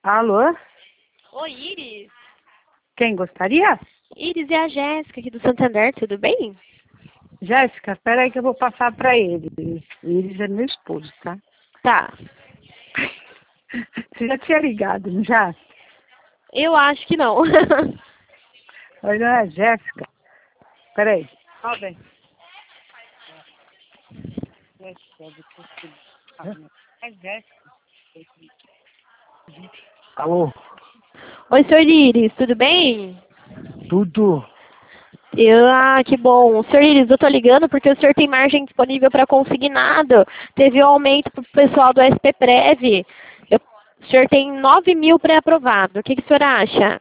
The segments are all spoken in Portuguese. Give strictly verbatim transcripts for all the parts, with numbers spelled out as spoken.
Alô? Oi, Iris. Quem gostaria? Iris é a Jéssica aqui do Santander, tudo bem? Jéssica, espera aí que eu vou passar para ele. Eles é meu esposo, tá? Tá. Você já tinha ligado, não já? Eu acho que não. Olha, Jéssica. Espera aí. Ó, bem. É Jéssica. Alô, Oi, senhor Iris, tudo bem? tudo? Eu, ah, que bom. Senhor Iris, eu tô ligando porque o senhor tem margem disponível para consignado. Teve um aumento pro pessoal do S P Prev. Eu, o senhor tem nove mil pré-aprovado. O que, que o senhor acha?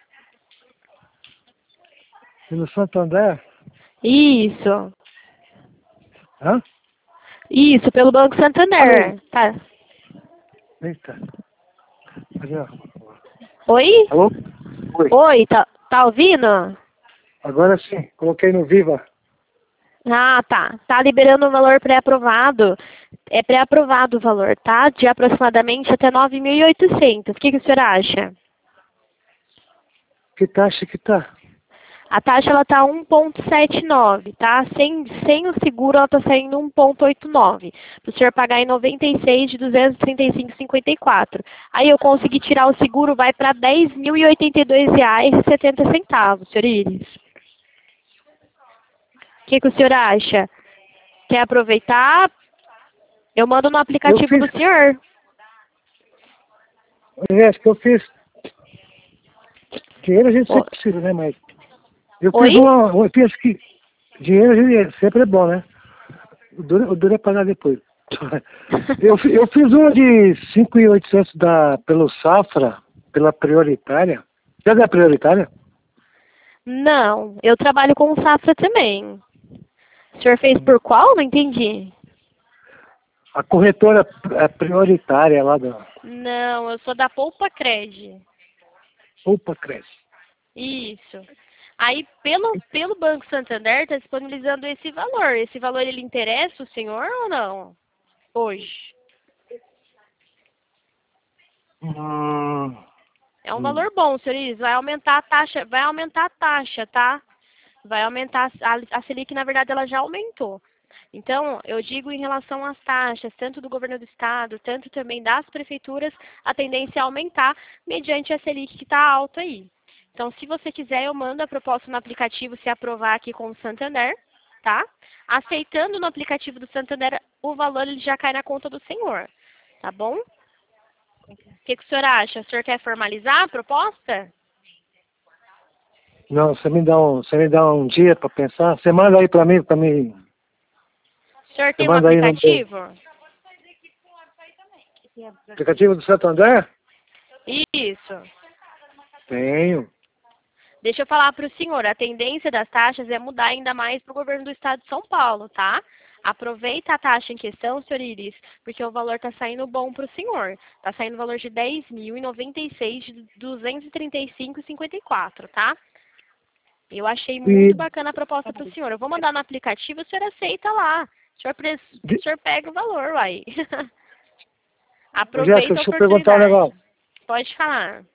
E no Santander? Isso. Hã? Isso, pelo Banco Santander. Tá. Eita. Cadê? Oi? Alô? Oi. Oi, tá, tá ouvindo? Agora sim, coloquei no Viva. Ah, tá. Tá liberando o valor pré-aprovado. É pré-aprovado o valor, tá? De aproximadamente até nove mil e oitocentos. O que, que o senhor acha? Que taxa que tá? A taxa ela tá um vírgula setenta e nove, tá? Sem, sem o seguro ela tá saindo um vírgula oitenta e nove. Para o senhor pagar em noventa e seis de duzentos e trinta e cinco vírgula cinquenta e quatro. Aí eu consegui tirar o seguro, vai para dez mil e oitenta e dois reais e setenta centavos, senhor Iris. O que, que o senhor acha? Quer aproveitar? Eu mando no Eu aplicativo fiz, do senhor. Jéssica, eu fiz. Dinheiro a gente O- sempre precisa, né? Mas eu fiz Oi? uma. Eu penso que dinheiro a gente sempre é bom, né? O duro, o duro é pagar depois. Eu, fi- eu fiz uma de cinco mil e oitocentos da, pelo Safra, pela prioritária. Já da prioritária? Não, eu trabalho com safra também. O senhor fez por qual? Não entendi. A corretora é prioritária lá da. Não, eu sou da Poupa Cred. Opa, cresce. Isso. Aí, pelo, pelo Banco Santander, está disponibilizando esse valor. Esse valor, ele interessa o senhor ou não? Hoje. Hum, É um hum. valor bom, senhor Iris. Vai aumentar a taxa, vai aumentar a taxa, tá? Vai aumentar, a, a Selic, na verdade, ela já aumentou. Então, eu digo em relação às taxas, tanto do governo do estado, tanto também das prefeituras, a tendência é aumentar mediante a Selic que está alta aí. Então, se você quiser, eu mando a proposta no aplicativo se aprovar aqui com o Santander, tá? Aceitando no aplicativo do Santander, o valor ele já cai na conta do senhor, tá bom? O que, que o senhor acha? O senhor quer formalizar a proposta? Não, você me dá um, você me dá um dia para pensar. Você manda aí para mim, para mim. O senhor Você tem um manda aí no aplicativo? aplicativo do Santander? Isso. Tenho. Deixa eu falar para o senhor, a tendência das taxas é mudar ainda mais para o governo do estado de São Paulo, tá? Aproveita a taxa em questão, senhor Iris, porque o valor está saindo bom para o senhor. Está saindo o valor de dez mil e noventa e seis de duzentos e trinta e cinco e cinquenta e quatro, tá? Eu achei E muito bacana a proposta para o senhor. Eu vou mandar no aplicativo, o senhor aceita lá. O senhor, pres... o de, senhor pega o valor, uai. Jéssica, Aproveita a deixa eu perguntar um oportunidade. negócio. Pode falar.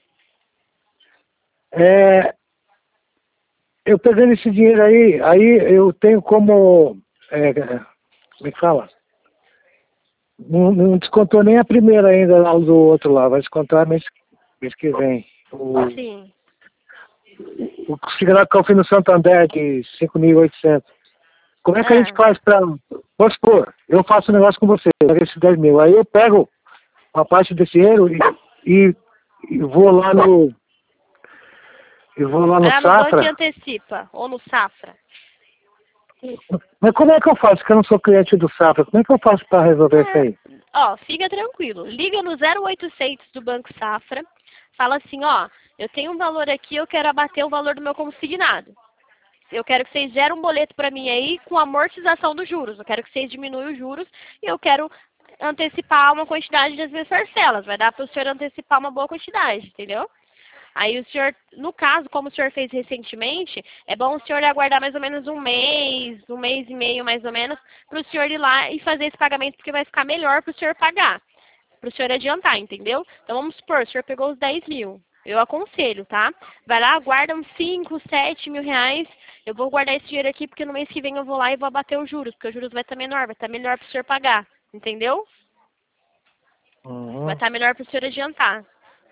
É, eu pegando esse dinheiro aí, aí eu tenho como. É, como é que fala? Não, não descontou nem a primeira ainda lá do outro lá, vai descontar mês, mês que vem. O, Sim. o cigarro que eu fiz no Santander de cinco mil e oitocentos. Como é que a gente Ah. faz para. Vamos supor, eu faço um negócio com você, eu pego esses dez mil, aí eu pego uma parte desse dinheiro e, e, e vou lá no. Eu vou lá Vai no lá no banco e Safra. antecipa, ou no Safra. Mas como é que eu faço? Que eu não sou cliente do Safra. Como é que eu faço para resolver isso É, aí? ó, fica tranquilo. Liga no zero oitocentos do Banco Safra. Fala assim, ó, eu tenho um valor aqui, eu quero abater o valor do meu consignado. Eu quero que vocês gerem um boleto para mim aí com amortização dos juros. Eu quero que vocês diminuam os juros e eu quero antecipar uma quantidade das minhas parcelas. Vai dar para o senhor antecipar uma boa quantidade, entendeu? Aí o senhor, no caso, como o senhor fez recentemente, é bom o senhor aguardar mais ou menos um mês, um mês e meio mais ou menos, para o senhor ir lá e fazer esse pagamento, porque vai ficar melhor para o senhor pagar. para o senhor adiantar, entendeu? Então vamos supor, o senhor pegou os dez mil. Eu aconselho, tá? Vai lá, guarda uns cinco, sete mil reais. Eu vou guardar esse dinheiro aqui porque no mês que vem eu vou lá e vou abater os juros, porque os juros vai estar menor, vai estar melhor para o senhor pagar, entendeu? Uhum. Vai estar melhor para o senhor adiantar.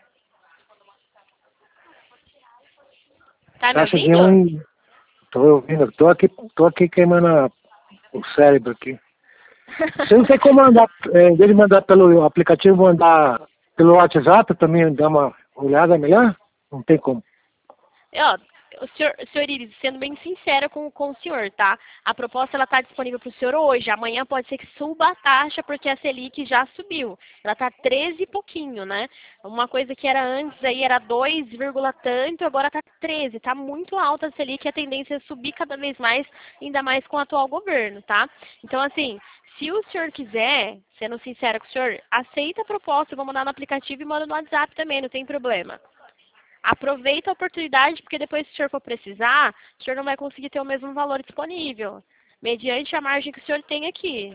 Tá me Taxa de ouvindo? um. Tô ouvindo, tô aqui, tô aqui queimando a- o cérebro aqui. Você não tem como mandar, é, em vez de mandar pelo aplicativo, mandar pelo WhatsApp também, dar uma olhada melhor? Não tem como. Ó, o senhor, senhor Iris, sendo bem sincera com, com o senhor, tá? A proposta ela está disponível para o senhor hoje. Amanhã pode ser que suba a taxa porque a Selic já subiu. Ela está treze e pouquinho, né? Uma coisa que era antes aí era dois, tanto, agora está treze. Está muito alta a Selic e a tendência é subir cada vez mais, ainda mais com o atual governo, tá? Então, assim, se o senhor quiser, sendo sincera com o senhor, aceita a proposta, eu vou mandar no aplicativo e manda no WhatsApp também, não tem problema. Aproveita a oportunidade, porque depois, se o senhor for precisar, o senhor não vai conseguir ter o mesmo valor disponível, mediante a margem que o senhor tem aqui.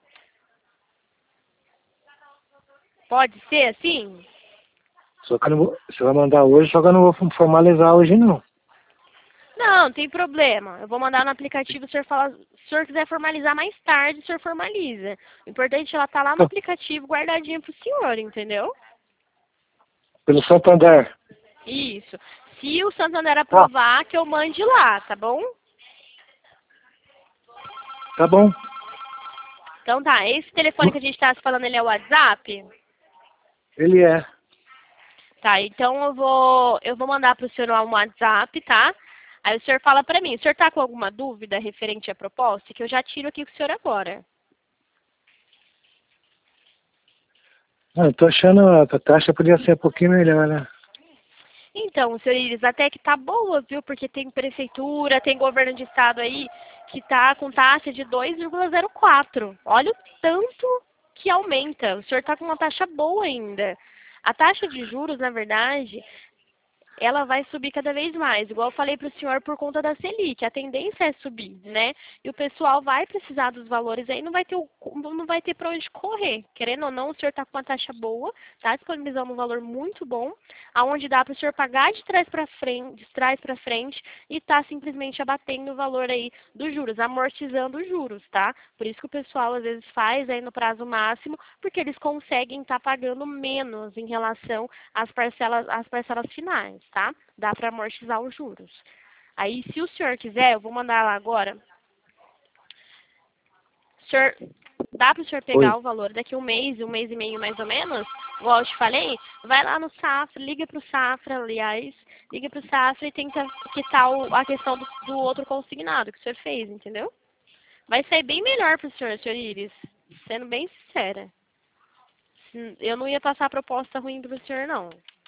Pode ser assim? Só que eu não vou, você vai mandar hoje, só que eu não vou formalizar hoje não. Não, não tem problema. Eu vou mandar no aplicativo, o senhor fala, se o senhor quiser formalizar mais tarde, o senhor formaliza. O importante é ela estar lá no aplicativo guardadinha pro senhor, entendeu? Pelo Santander. Isso. Se o Santander aprovar, que eu mande lá, tá bom? Tá bom. Então tá, esse telefone que a gente tá se falando, ele é o WhatsApp? Ele é. Tá, então eu vou, eu vou mandar pro senhor lá um WhatsApp, tá? Aí o senhor fala pra mim, o senhor tá com alguma dúvida referente à proposta? Que eu já tiro aqui com o senhor agora. Ah, eu tô achando a taxa podia ser um pouquinho melhor, né? Então, senhor Iris, até que tá boa, viu? Porque tem prefeitura, tem governo de estado aí que tá com taxa de dois vírgula zero quatro. Olha o tanto que aumenta. O senhor tá com uma taxa boa ainda. A taxa de juros, na verdade, ela vai subir cada vez mais. Igual eu falei para o senhor por conta da Selic. A tendência é subir, né? E o pessoal vai precisar dos valores aí, não vai ter, o, não vai ter para onde correr. Querendo ou não, o senhor está com uma taxa boa, está disponibilizando um valor muito bom, aonde dá para o senhor pagar de trás para frente, de trás para frente e está simplesmente abatendo o valor aí dos juros, amortizando os juros, tá? Por isso que o pessoal às vezes faz aí no prazo máximo, porque eles conseguem estar tá pagando menos em relação às parcelas, às parcelas finais, tá? Dá para amortizar os juros. Aí, se o senhor quiser, eu vou mandar lá agora. Senhor, dá para o senhor pegar Oi. o valor daqui um mês, um mês e meio mais ou menos? Igual eu te falei, vai lá no Safra, liga para o Safra, aliás, liga para o Safra e tenta quitar o, a questão do, do outro consignado que o senhor fez, entendeu? Vai sair bem melhor para o senhor, senhor Iris, sendo bem sincera. Eu não ia passar proposta ruim para o senhor, não.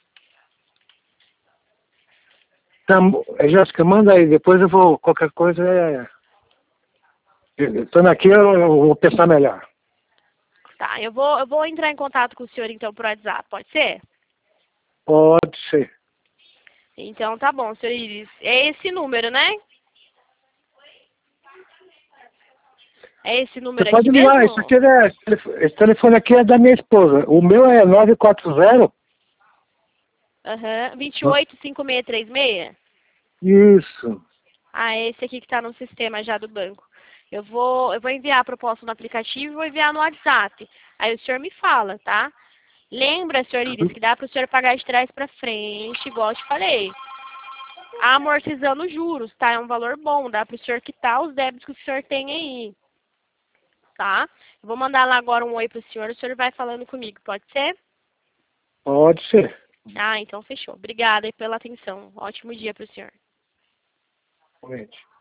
Tá, Jéssica, manda aí, depois eu vou, qualquer coisa, é... Estando aqui eu, eu vou pensar melhor. Tá, eu vou, eu vou entrar em contato com o senhor então por WhatsApp, pode ser? Pode ser. Então tá bom, senhor Iris. É esse número, né? É esse Você número pode aqui ligar, mesmo? isso aqui é, esse telefone aqui é da minha esposa. O meu é nove quatro zero. Aham, dois oito cinco seis três seis? Isso. Ah, é esse aqui que tá no sistema já do banco. Eu vou, eu vou enviar a proposta no aplicativo e vou enviar no WhatsApp. Aí o senhor me fala, tá? Lembra, senhor Iris, que dá para o senhor pagar de trás para frente, igual eu te falei. Amortizando juros, tá? É um valor bom, dá para o senhor quitar os débitos que o senhor tem aí. Tá? Eu vou mandar lá agora um oi pro senhor, o senhor vai falando comigo, pode ser? Pode ser. Ah, então fechou. Obrigada aí pela atenção. Ótimo dia pro senhor. Realmente.